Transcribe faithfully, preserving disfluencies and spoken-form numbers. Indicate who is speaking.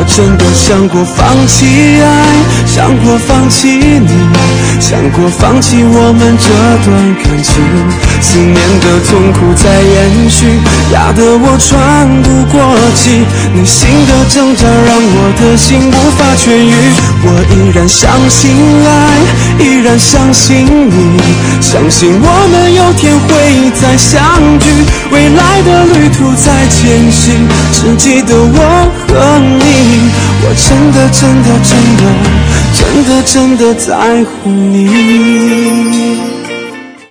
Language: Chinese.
Speaker 1: 我真的想过放弃爱，想过放弃你，想过放弃我们这段感情。思念的痛苦在延续，压得我喘不过气。内心的挣扎让我的心无法痊愈。我依然相信爱，依然相信你，相信我们有天会再相聚。未来的旅途在前行，只记得我和你。我真的真的真的真的真的在乎你。